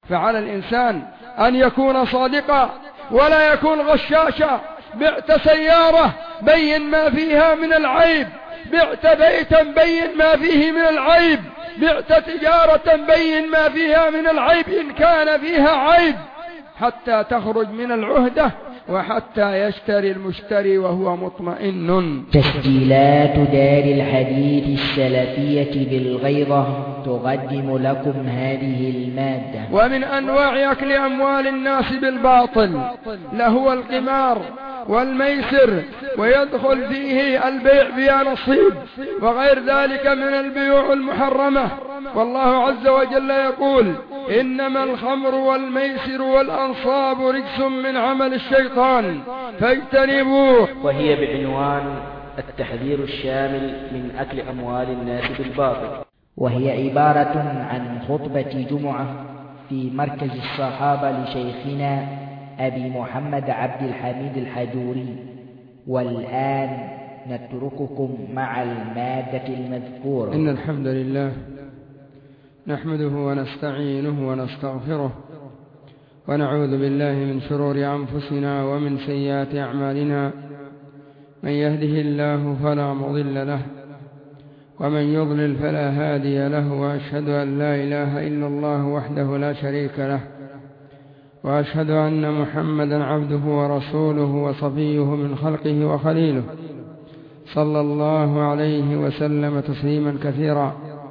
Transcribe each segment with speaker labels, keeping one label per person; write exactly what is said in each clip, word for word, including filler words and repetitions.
Speaker 1: فعلى الإنسان أن يكون صادقا ولا يكون غشاشا. بعت سيارة بين ما فيها من العيب، بعت بيتا بين ما فيه من العيب، بعت تجارة بين ما فيها من العيب إن كان فيها عيب، حتى تخرج من العهدة وحتى يشتري المشتري وهو مطمئن.
Speaker 2: تسجيلات دار الحديث السلفية بالغيضة تقدم لكم هذه المادة.
Speaker 1: ومن أنواع أكل أموال الناس بالباطل لهو القمار والميسر، ويدخل فيه البيع بيع نصيب وغير ذلك من البيوع المحرمة. والله عز وجل يقول: إنما الخمر والميسر والأنصاب رجس من عمل الشيطان فاجتنبوه.
Speaker 2: وهي بعنوان التحذير الشامل من أكل أموال الناس بالباطل، وهي عبارة عن خطبة جمعة في مركز الصحابة لشيخنا أبي محمد عبد الحميد الحجوري. والآن نترككم مع المادة المذكورة.
Speaker 1: إن الحمد لله نحمده ونستعينه ونستغفره، ونعوذ بالله من شرور أنفسنا ومن سيئات أعمالنا. من يهده الله فلا مضل له، ومن يضلل فلا هادي له، وأشهد أن لا إله إلا الله وحده لا شريك له، وأشهد أن محمدا عبده ورسوله وصفيه من خلقه وخليله، صلى الله عليه وسلم تسليما كثيرا.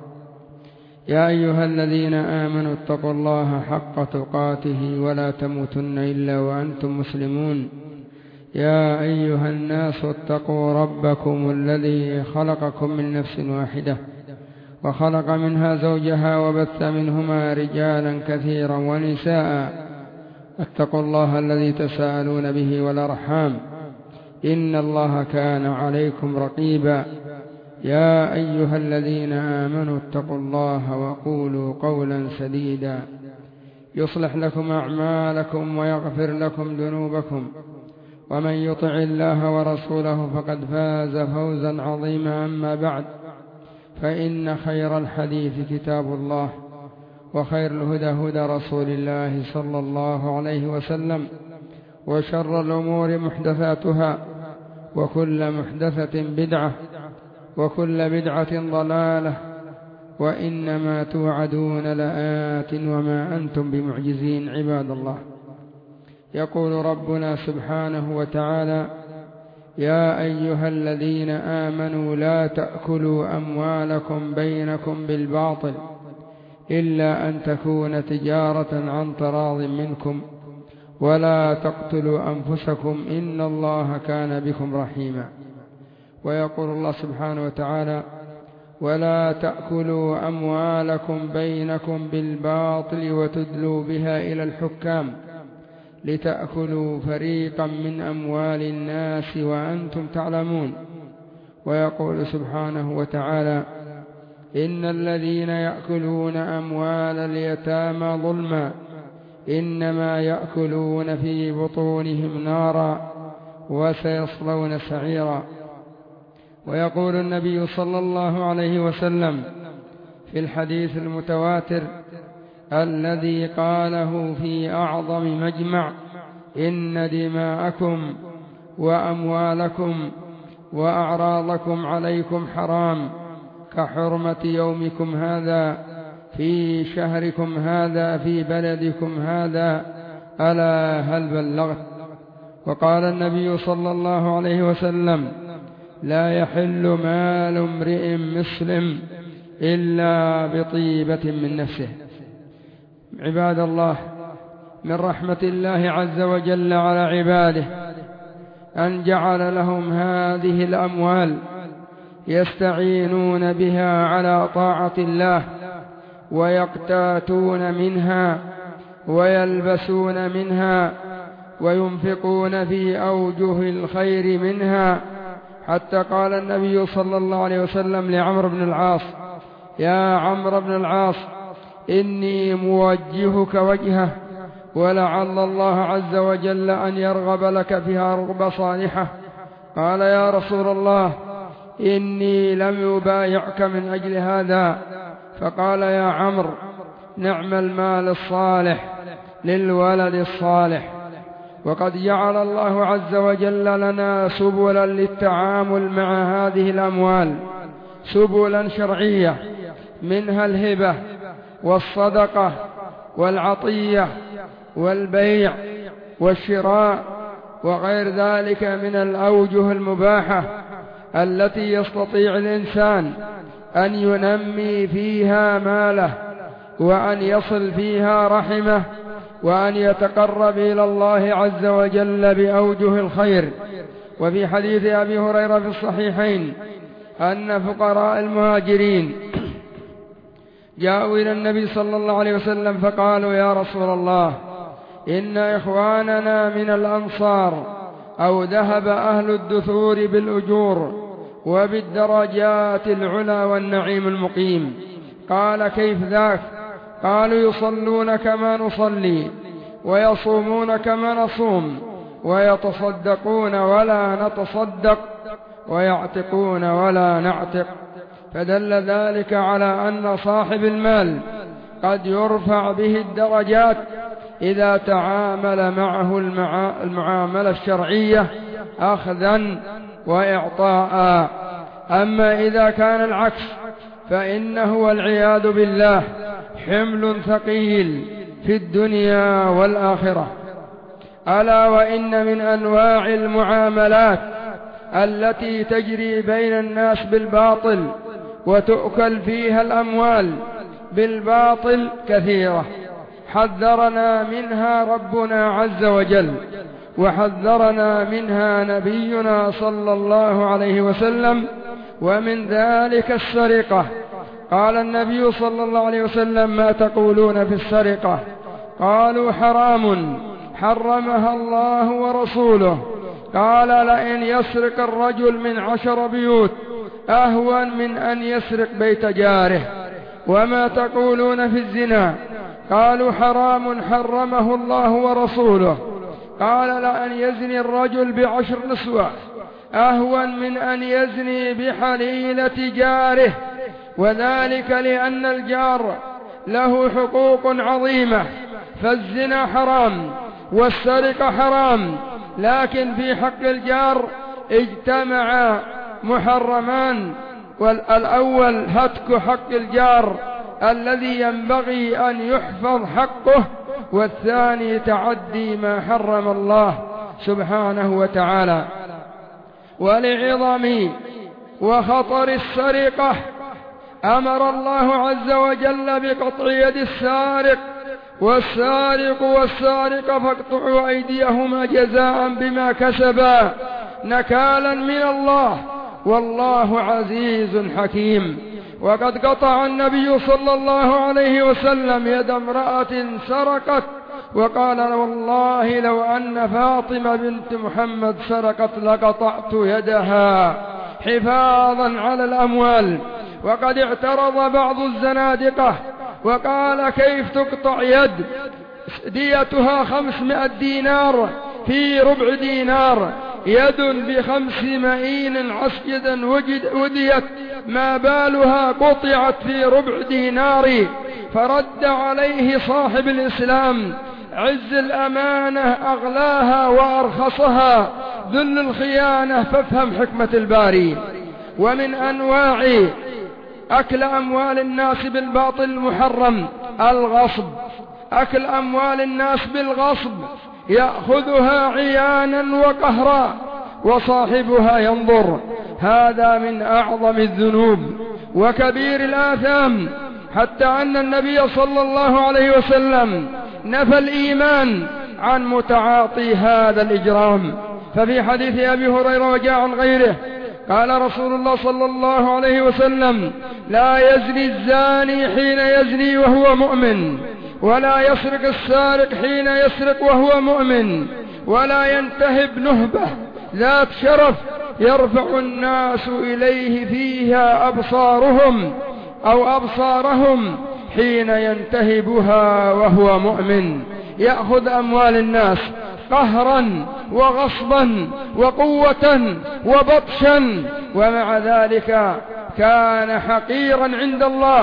Speaker 1: يا أيها الذين آمنوا اتقوا الله حق تقاته ولا تموتن إلا وأنتم مسلمون. يا أيها الناس اتقوا ربكم الذي خلقكم من نفس واحدة وخلق منها زوجها وبث منهما رجالا كثيرا ونساء. اتقوا الله الذي تساءلون به والأرحام، إن الله كان عليكم رقيبا. يا أيها الذين آمنوا اتقوا الله وقولوا قولا سديدا يصلح لكم أعمالكم ويغفر لكم ذنوبكم، ومن يطع الله ورسوله فقد فاز فوزا عظيما. أما بعد، فإن خير الحديث كتاب الله، وخير الهدى هدى رسول الله صلى الله عليه وسلم، وشر الأمور محدثاتها، وكل محدثة بدعة، وكل بدعة ضلالة، وإنما توعدون لآت وما أنتم بمعجزين. عباد الله، يقول ربنا سبحانه وتعالى: يا أيها الذين آمنوا لا تأكلوا أموالكم بينكم بالباطل إلا أن تكون تجارة عن تراض منكم، ولا تقتلوا أنفسكم إن الله كان بكم رحيما. ويقول الله سبحانه وتعالى: ولا تأكلوا أموالكم بينكم بالباطل وتدلوا بها إلى الحكام لتأكلوا فريقا من أموال الناس وأنتم تعلمون. ويقول سبحانه وتعالى: إن الذين يأكلون أموال اليتامى ظلما إنما يأكلون في بطونهم نارا وسيصلون سعيرا. ويقول النبي صلى الله عليه وسلم في الحديث المتواتر الذي قاله في أعظم مجمع: إن دماءكم وأموالكم وأعراضكم عليكم حرام كحرمة يومكم هذا في شهركم هذا في بلدكم هذا، ألا هل بلغت؟ وقال النبي صلى الله عليه وسلم: لا يحل مال امرئ مسلم إلا بطيبة من نفسه. عباد الله، من رحمة الله عز وجل على عباده أن جعل لهم هذه الأموال يستعينون بها على طاعة الله، ويقتاتون منها ويلبسون منها وينفقون في أوجه الخير منها. حتى قال النبي صلى الله عليه وسلم لعمرو بن العاص: يا عمرو بن العاص، إني موجهك وجهه، ولعل الله عز وجل أن يرغب لك فيها رغبة صالحة. قال: يا رسول الله، إني لم أبايعك من أجل هذا. فقال: يا عمرو، نعم المال الصالح للولد الصالح. وقد جعل الله عز وجل لنا سبلا للتعامل مع هذه الأموال، سبلا شرعية، منها الهبة والصدقة والعطية والبيع والشراء وغير ذلك من الأوجه المباحة التي يستطيع الإنسان أن ينمي فيها ماله وأن يصل فيها رحمه وأن يتقرب إلى الله عز وجل بأوجه الخير. وفي حديث أبي هريرة في الصحيحين أن فقراء المهاجرين جاءوا إلى النبي صلى الله عليه وسلم فقالوا: يا رسول الله، إن إخواننا من الأنصار أو ذهب أهل الدثور بالأجور وبالدرجات العلى والنعيم المقيم. قال: كيف ذاك؟ قالوا: يصلون كما نصلي ويصومون كما نصوم ويتصدقون ولا نتصدق ويعتقون ولا نعتق. فدل ذلك على أن صاحب المال قد يرفع به الدرجات إذا تعامل معه المعاملة الشرعية أخذا وإعطاء. أما إذا كان العكس فإنه والعياذ بالله حمل ثقيل في الدنيا والآخرة. ألا وإن من أنواع المعاملات التي تجري بين الناس بالباطل وتؤكل فيها الأموال بالباطل كثيرة، حذرنا منها ربنا عز وجل وحذرنا منها نبينا صلى الله عليه وسلم، ومن ذلك السرقة. قال النبي صلى الله عليه وسلم: ما تقولون في السرقة؟ قالوا: حرام حرمها الله ورسوله. قال: لئن يسرق الرجل من عشر بيوت أهون من أن يسرق بيت جاره. وما تقولون في الزنا؟ قالوا: حرام حرمه الله ورسوله. قال: لأن يزني الرجل بعشر نسوة أهون من أن يزني بحليلة جاره، وذلك لأن الجار له حقوق عظيمة، فالزنا حرام والسرقة حرام، لكن في حق الجار اجتمع محرمان. والأول هتك حق الجار الذي ينبغي أن يحفظ حقه، والثاني تعدي ما حرم الله سبحانه وتعالى. ولعظم وخطر السرقة أمر الله عز وجل بقطع يد السارق، والسارق والسارقة فاقطعوا أيديهما جزاء بما كسبا نكالا من الله، والله عزيز حكيم. وقد قطع النبي صلى الله عليه وسلم يد امرأة سرقت، وقال: والله لو أن فاطمة بنت محمد سرقت لقطعت يدها حفاظا على الأموال. وقد اعترض بعض الزنادقة وقال: كيف تقطع يد ديتها خمسمائة دينار في ربع دينار؟ يد بخمس مئين عسجدا وديت، ما بالها قطعت في ربع دينار؟ فرد عليه صاحب الإسلام: عز الأمانة أغلاها وأرخصها، ذل الخيانة فافهم حكمة الباري. ومن أنواع أكل أموال الناس بالباطل المحرم الغصب، أكل أموال الناس بالغصب، يأخذها عيانا وقهرا وصاحبها ينظر. هذا من أعظم الذنوب وكبير الآثام، حتى أن النبي صلى الله عليه وسلم نفى الإيمان عن متعاطي هذا الإجرام. ففي حديث أبي هريرة وجاء عن غيره قال رسول الله صلى الله عليه وسلم: لا يزني الزاني حين يزني وهو مؤمن، ولا يسرق السارق حين يسرق وهو مؤمن، ولا ينتهب نهبة ذات شرف يرفع الناس إليه فيها أبصارهم أو أبصارهم حين ينتهبها وهو مؤمن. يأخذ أموال الناس قهرا وغصبا وقوة وبطشا، ومع ذلك كان حقيرا عند الله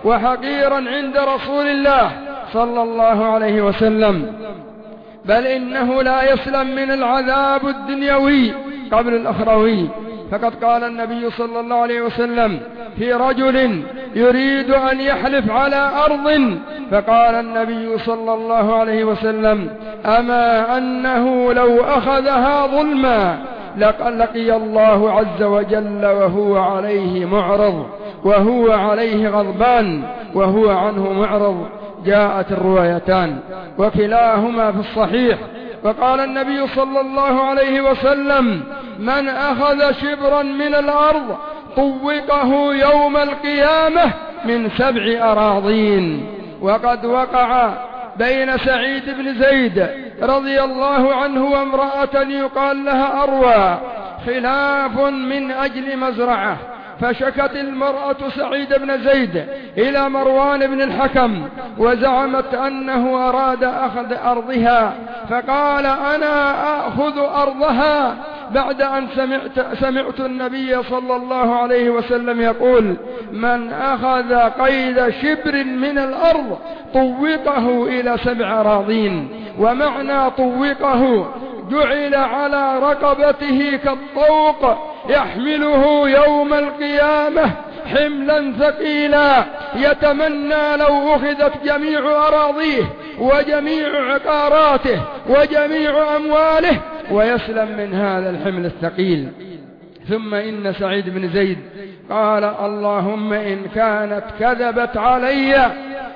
Speaker 1: وحقيرا عند رسول الله صلى الله عليه وسلم، بل إنه لا يسلم من العذاب الدنيوي قبل الأخروي. فقد قال النبي صلى الله عليه وسلم في رجل يريد أن يحلف على أرض، فقال النبي صلى الله عليه وسلم: أما أنه لو أخذها ظلما لقي الله عز وجل وهو عليه معرض، وهو عليه غضبان وهو عنه معرض. جاءت الروايتان وكلاهما في الصحيح. وقال النبي صلى الله عليه وسلم: من أخذ شبرا من الأرض طوقه يوم القيامة من سبع أراضين. وقد وقع بين سعيد بن زيد رضي الله عنه وامرأة يقال لها أروى خلاف من أجل مزرعة، فشكت المرأة سعيد بن زيد إلى مروان بن الحكم، وزعمت أنه أراد أخذ أرضها، فقال: أنا أخذ أرضها، بعد أن سمعت, سمعت النبي صلى الله عليه وسلم يقول: من أخذ قيد شبر من الأرض طوقه إلى سبع أراضين. ومعنى طوقه جعل على رقبته كالطوق يحمله يوم القيامة حملا ثقيلا، يتمنى لو أخذت جميع أراضيه وجميع عقاراته وجميع أمواله ويسلم من هذا الحمل الثقيل. ثم إن سعيد بن زيد قال: اللهم إن كانت كذبت علي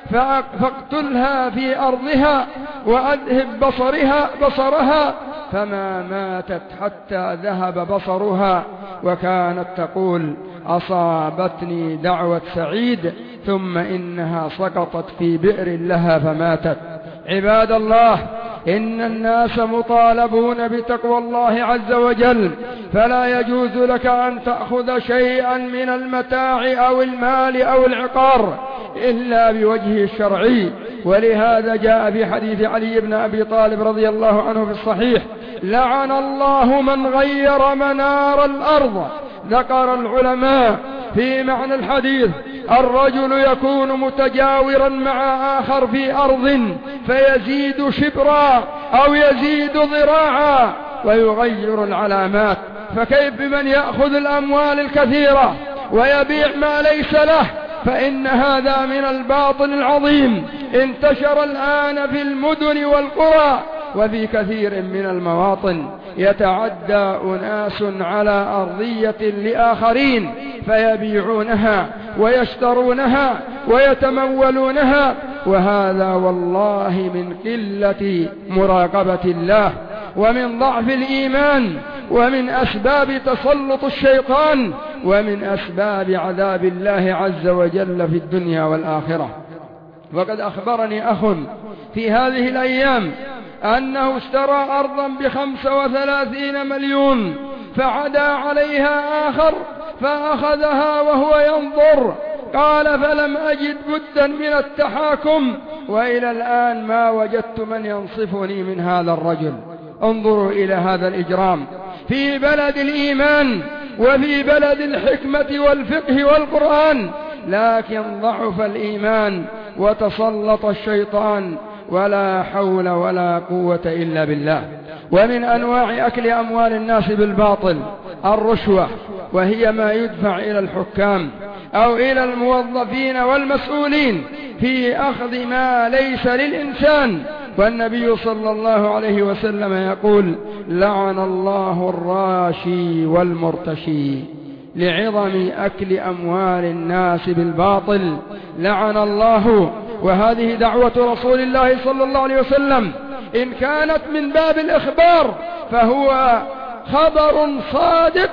Speaker 1: فاقتلها في أرضها وأذهب بصرها بصرها، فما ماتت حتى ذهب بصرها. وكانت تقول: أصابتني دعوة سعيد ثم إنها سقطت في بئر لها فماتت. عباد الله، إن الناس مطالبون بتقوى الله عز وجل، فلا يجوز لك أن تأخذ شيئا من المتاع أو المال أو العقار إلا بوجهه الشرعي. ولهذا جاء في حديث علي بن أبي طالب رضي الله عنه في الصحيح: لعن الله من غير منار الأرض. ذكر العلماء في معنى الحديث: الرجل يكون متجاورا مع آخر في أرض فيزيد شبرا أو يزيد ذراعا ويغير العلامات، فكيف بمن يأخذ الأموال الكثيرة ويبيع ما ليس له؟ فإن هذا من الباطل العظيم انتشر الآن في المدن والقرى وفي كثير من المواطن. يتعدى أناس على أرضية لآخرين فيبيعونها ويشترونها ويتمولونها، وهذا والله من قلة مراقبة الله ومن ضعف الإيمان ومن أسباب تسلط الشيطان ومن أسباب عذاب الله عز وجل في الدنيا والآخرة. وقد أخبرني أخ في هذه الأيام أنه اشترى أرضا بخمسة وثلاثين مليون، فعدا عليها آخر فأخذها وهو ينظر. قال: فلم أجد بدا من التحاكم، وإلى الآن ما وجدت من ينصفني من هذا الرجل. انظروا إلى هذا الإجرام في بلد الإيمان وفي بلد الحكمة والفقه والقرآن، لكن ضعف الإيمان وتسلط الشيطان، ولا حول ولا قوة إلا بالله. ومن أنواع أكل أموال الناس بالباطل الرشوة، وهي ما يدفع إلى الحكام أو إلى الموظفين والمسؤولين في أخذ ما ليس للإنسان. والنبي صلى الله عليه وسلم يقول: لعن الله الراشي والمرتشي، لعظم أكل أموال الناس بالباطل لعن الله. وهذه دعوة رسول الله صلى الله عليه وسلم، إن كانت من باب الإخبار فهو خبر صادق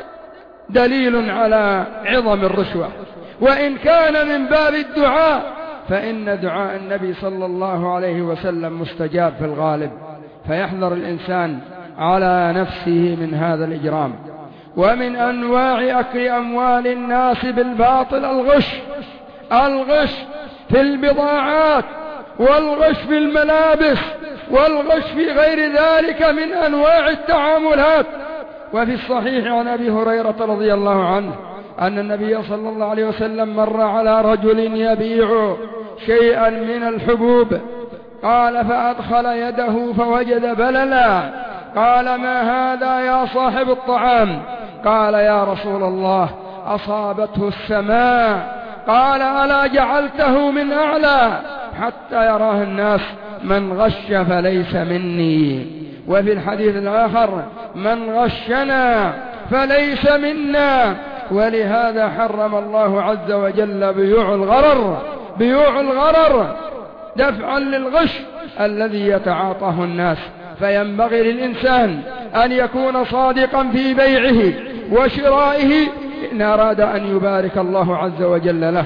Speaker 1: دليل على عظم الرشوة، وإن كان من باب الدعاء فإن دعاء النبي صلى الله عليه وسلم مستجاب في الغالب، فيحذر الإنسان على نفسه من هذا الإجرام. ومن أنواع أكل أموال الناس بالباطل الغش، الغش في البضاعات والغش في الملابس والغش في غير ذلك من أنواع التعاملات. وفي الصحيح عن أبي هريرة رضي الله عنه أن النبي صلى الله عليه وسلم مر على رجل يبيع شيئا من الحبوب، قال فأدخل يده فوجد بللا، قال ما هذا يا صاحب الطعام؟ قال يا رسول الله أصابته السماء. قال ألا جعلته من أعلى حتى يراه الناس؟ من غش فليس مني. وفي الحديث الآخر من غشنا فليس منا. ولهذا حرم الله عز وجل بيوع الغرر، بيوع الغرر دفعا للغش الذي يتعاطاه الناس. فينبغي للإنسان أن يكون صادقا في بيعه وشرائه إن أراد أن يبارك الله عز وجل له.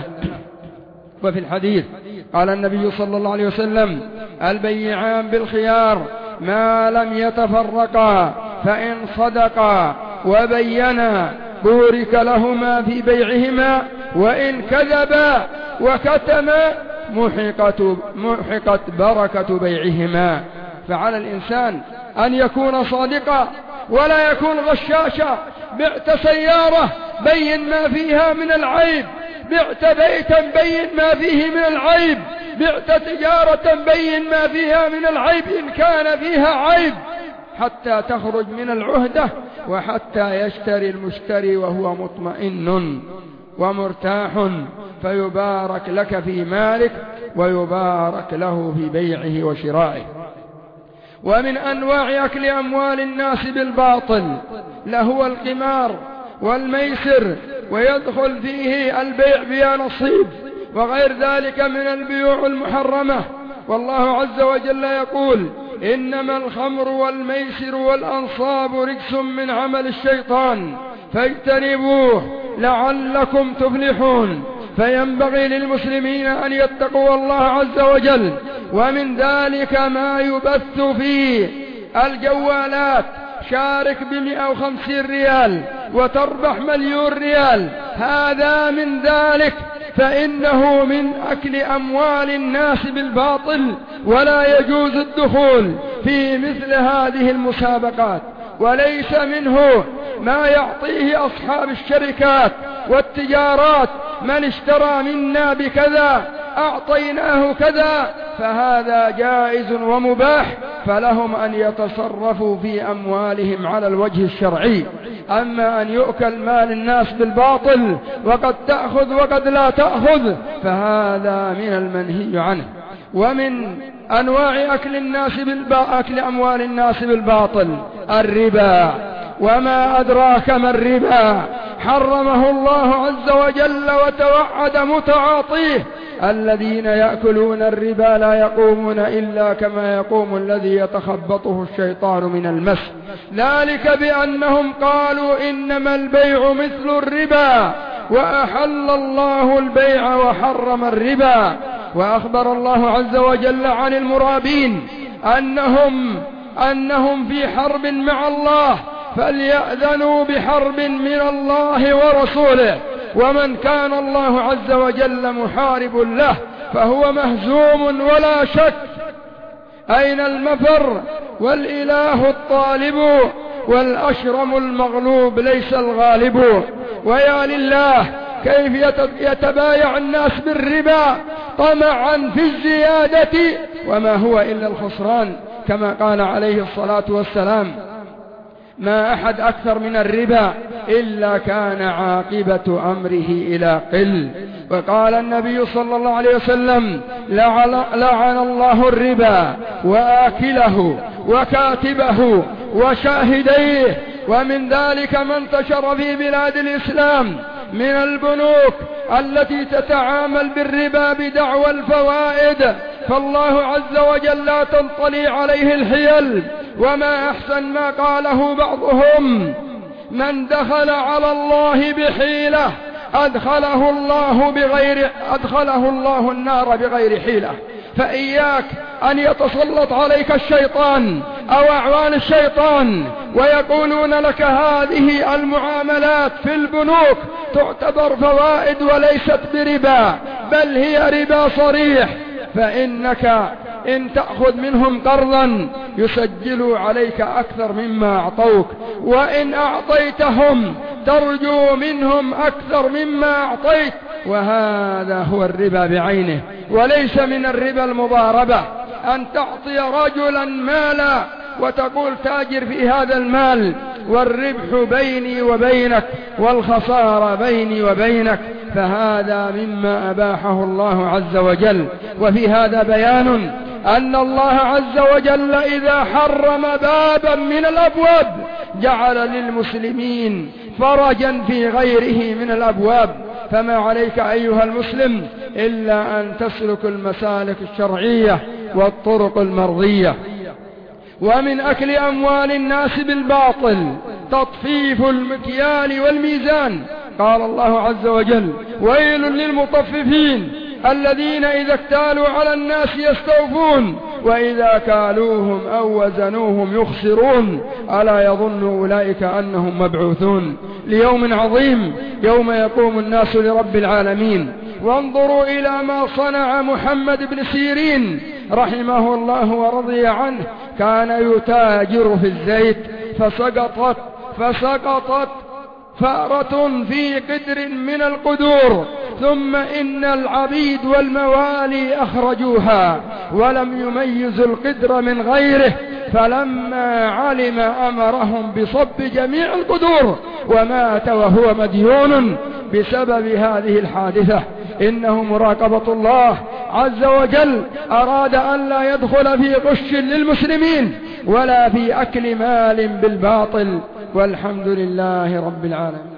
Speaker 1: وفي الحديث قال النبي صلى الله عليه وسلم البيعان بالخيار ما لم يتفرقا، فإن صدقا وبينا بورك لهما في بيعهما، وإن كذبا وكتما محقت, محقت بركة بيعهما. فعلى الإنسان أن يكون صادقا ولا يكون غشاشا. بعت سيارة بين ما فيها من العيب، بعت بيتا بين ما فيه من العيب، بعت تجارة بين ما فيها من العيب إن كان فيها عيب، حتى تخرج من العهدة وحتى يشتري المشتري وهو مطمئن ومرتاح، فيبارك لك في مالك ويبارك له في بيعه وشرائه. ومن أنواع أكل أموال الناس بالباطل لهو القمار والميسر، ويدخل فيه البيع بلا نصيب وغير ذلك من البيوع المحرمة. والله عز وجل يقول إنما الخمر والميسر والأنصاب رجس من عمل الشيطان فاجتنبوه لعلكم تفلحون. فينبغي للمسلمين أن يتقوا الله عز وجل. ومن ذلك ما يبث في الجوالات، شارك بمئة وخمسين ريال وتربح مليون ريال، هذا من ذلك، فإنه من أكل أموال الناس بالباطل، ولا يجوز الدخول في مثل هذه المسابقات. وليس منه ما يعطيه أصحاب الشركات والتجارات من اشترى منا بكذا أعطيناه كذا، فهذا جائز ومباح، فلهم أن يتصرفوا في أموالهم على الوجه الشرعي. أما أن يؤكل مال الناس بالباطل وقد تأخذ وقد لا تأخذ فهذا من المنهي عنه. ومن أنواع أكل الناس أكل أموال الناس بالباطل الربا، وما أدراك ما الربا، حرمه الله عز وجل وتوعد متعاطيه الذين يأكلون الربا لا يقومون إلا كما يقوم الذي يتخبطه الشيطان من المس، ذلك بأنهم قالوا إنما البيع مثل الربا وأحل الله البيع وحرم الربا. وأخبر الله عز وجل عن المرابين أنهم, أنهم في حرب مع الله، فليأذنوا بحرب من الله ورسوله، ومن كان الله عز وجل محارب له فهو مهزوم ولا شك. أين المفر والإله الطالب، والأشرم المغلوب ليس الغالب. ويا لله كيف يتبايع الناس بالربا طمعا في الزيادة وما هو إلا الخسران، كما قال عليه الصلاة والسلام ما أحد أكثر من الربا إلا كان عاقبة أمره إلى قل. وقال النبي صلى الله عليه وسلم لعن الله الربا وآكله وكاتبه وشاهديه. ومن ذلك ما انتشر في بلاد الإسلام من البنوك التي تتعامل بالربا بدعوى الفوائد، فالله عز وجل لا تنطلي عليه الحيل. وما أحسن ما قاله بعضهم من دخل على الله بحيلة أدخله الله بغير أدخله الله النار بغير حيلة. فإياك أن يتسلط عليك الشيطان أو أعوان الشيطان ويقولون لك هذه المعاملات في البنوك تعتبر فوائد وليست بربا، بل هي ربا صريح، فإنك إن تأخذ منهم قرضا يسجلوا عليك أكثر مما أعطوك، وإن أعطيتهم ترجو منهم أكثر مما أعطيت، وهذا هو الربا بعينه. وليس من الربا المضاربة أن تعطي رجلا مالا وتقول تاجر في هذا المال والربح بيني وبينك والخسارة بيني وبينك، فهذا مما أباحه الله عز وجل. وفي هذا بيان أن الله عز وجل إذا حرم بابا من الأبواب جعل للمسلمين فرجا في غيره من الأبواب. فما عليك أيها المسلم إلا أن تسلك المسالك الشرعية والطرق المرضية. ومن أكل أموال الناس بالباطل تطفيف المكيال والميزان. قال الله عز وجل: ويل للمطففين الذين إذا اكتالوا على الناس يستوفون وإذا كالوهم أو وزنوهم يخسرون ألا يظن أولئك أنهم مبعوثون ليوم عظيم يوم يقوم الناس لرب العالمين. وانظروا إلى ما صنع محمد بن سيرين رحمه الله ورضي عنه، كان يتاجر في الزيت فسقطت فسقطت فأرة في قدر من القدور، ثم إن العبيد والموالي أخرجوها ولم يميزوا القدر من غيره، فلما علم أمرهم بصب جميع القدور ومات وهو مديون بسبب هذه الحادثة. إنه مراقبة الله عز وجل أراد أن لا يدخل في غش للمسلمين ولا في أكل مال بالباطل. والحمد لله رب العالمين.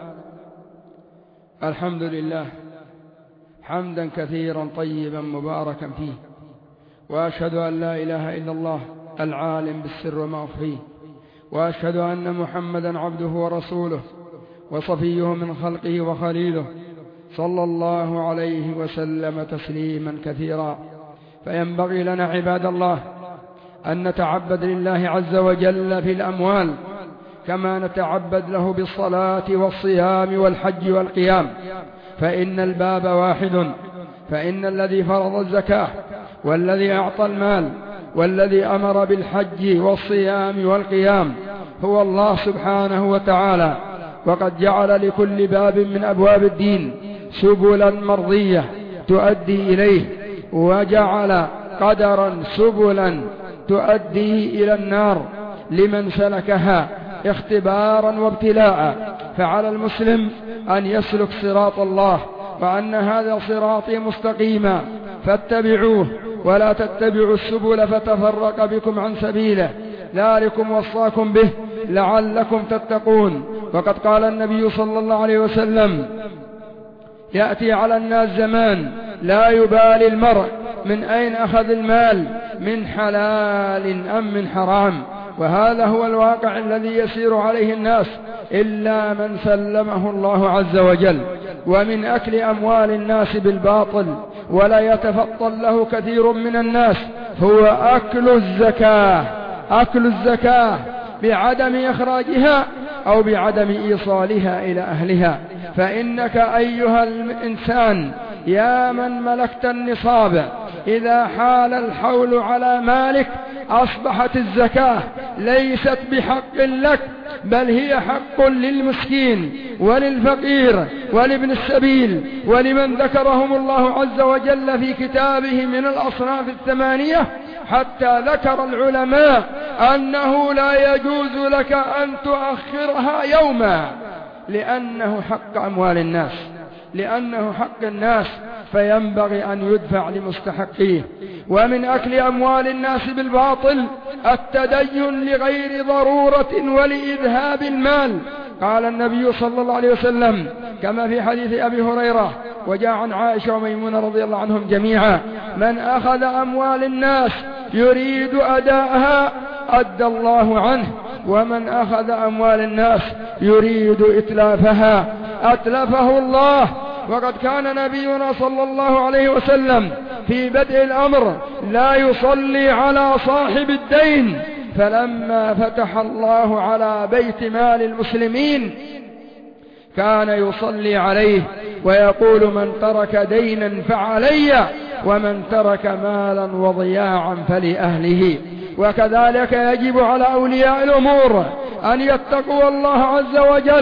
Speaker 1: الحمد لله حمدا كثيرا طيبا مباركا فيه، وأشهد أن لا إله إلا الله العالم بالسر وما أخفيه، وأشهد أن محمدا عبده ورسوله وصفيه من خلقه وخليله صلى الله عليه وسلم تسليما كثيرا. فينبغي لنا عباد الله أن نتعبد لله عز وجل في الأموال كما نتعبد له بالصلاة والصيام والحج والقيام، فإن الباب واحد. فإن الذي فرض الزكاة والذي أعطى المال والذي أمر بالحج والصيام والقيام هو الله سبحانه وتعالى، وقد جعل لكل باب من أبواب الدين سبلا مرضية تؤدي إليه، وجعل قدرا سبلا تؤدي إلى النار لمن سلكها اختبارا وابتلاء. فعلى المسلم أن يسلك صراط الله، وأن هذا صراطي مستقيما فاتبعوه ولا تتبعوا السبل فتفرق بكم عن سبيله، ذلكم وصاكم به لعلكم تتقون. وقد قال النبي صلى الله عليه وسلم: يأتي على الناس زمان لا يبالي المرء من أين أخذ المال، من حلال أم من حرام. وهذا هو الواقع الذي يسير عليه الناس إلا من سلمه الله عز وجل. ومن أكل أموال الناس بالباطل ولا يتفطن له كثير من الناس هو أكل الزكاة. أكل الزكاة بعدم إخراجها أو بعدم إيصالها إلى أهلها. فإنك أيها الإنسان يا من ملكت النصاب إذا حال الحول على مالك أصبحت الزكاة ليست بحق لك، بل هي حق للمسكين وللفقير ولابن السبيل ولمن ذكرهم الله عز وجل في كتابه من الأصناف الثمانية، حتى ذكر العلماء أنه لا يجوز لك أن تؤخرها يوما، لأنه حق أموال الناس، لأنه حق الناس، فينبغي أن يدفع لمستحقيه. ومن أكل أموال الناس بالباطل التدين لغير ضرورة ولإذهاب المال. قال النبي صلى الله عليه وسلم كما في حديث أبي هريرة وجاء عن عائشة وميمونة رضي الله عنهم جميعا: من أخذ أموال الناس يريد أداءها أدى الله عنه، ومن أخذ أموال الناس يريد إتلافها أتلفه الله. وقد كان نبينا صلى الله عليه وسلم في بدء الأمر لا يصلي على صاحب الدين، فلما فتح الله على بيت مال المسلمين كان يصلي عليه ويقول: من ترك دينا فعلي، ومن ترك مالا وضياعا فلأهله. وكذلك يجب على أولياء الأمور أن يتقوا الله عز وجل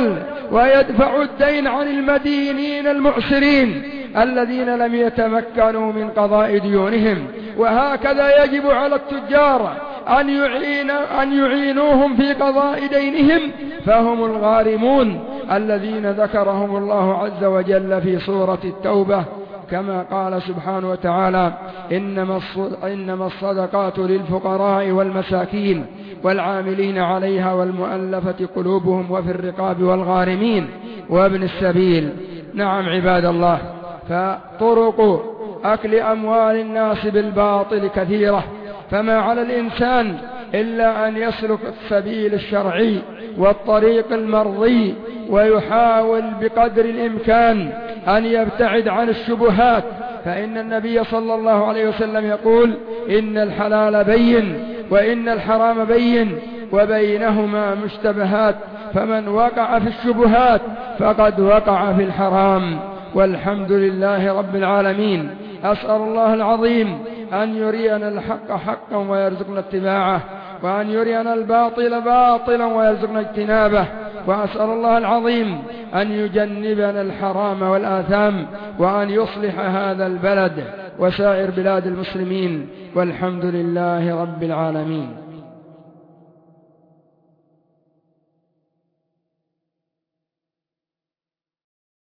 Speaker 1: ويدفع الدين عن المدينين المعسرين الذين لم يتمكنوا من قضاء ديونهم. وهكذا يجب على التجار أن, يعين أن يعينوهم في قضاء دينهم، فهم الغارمون الذين ذكرهم الله عز وجل في سورة التوبة، كما قال سبحانه وتعالى: إنما الصدقات للفقراء والمساكين والعاملين عليها والمؤلفة قلوبهم وفي الرقاب والغارمين وابن السبيل. نعم عباد الله، فطرق أكل أموال الناس بالباطل كثيرة، فما على الإنسان إلا أن يسلك السبيل الشرعي والطريق المرضي، ويحاول بقدر الإمكان أن يبتعد عن الشبهات، فإن النبي صلى الله عليه وسلم يقول: إن الحلال بين وإن الحرام بين وبينهما مشتبهات، فمن وقع في الشبهات فقد وقع في الحرام. والحمد لله رب العالمين. أسأل الله العظيم أن يرينا الحق حقا ويرزقنا اتباعه، وأن يرينا الباطل باطلا ويرزقنا اجتنابه، وأسأل الله العظيم أن يجنبنا الحرام والآثام، وأن يصلح هذا البلد وسائر بلاد المسلمين، والحمد لله رب العالمين.